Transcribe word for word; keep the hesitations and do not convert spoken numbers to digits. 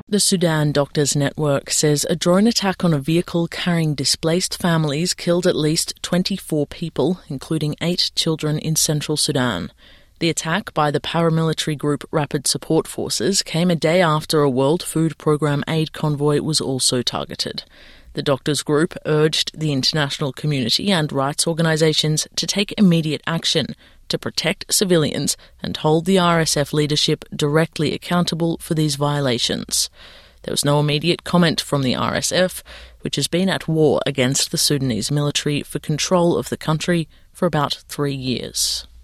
The Sudan Doctors Network says a drone attack on a vehicle carrying displaced families killed at least twenty-four people, including eight children in central Sudan. The attack by the paramilitary group Rapid Support Forces came a day after a World Food Programme aid convoy was also targeted. The doctors' group urged the international community and rights organisations to take immediate action to protect civilians and hold the R S F leadership directly accountable for these violations. There was no immediate comment from the R S F, which has been at war against the Sudanese military for control of the country for about three years.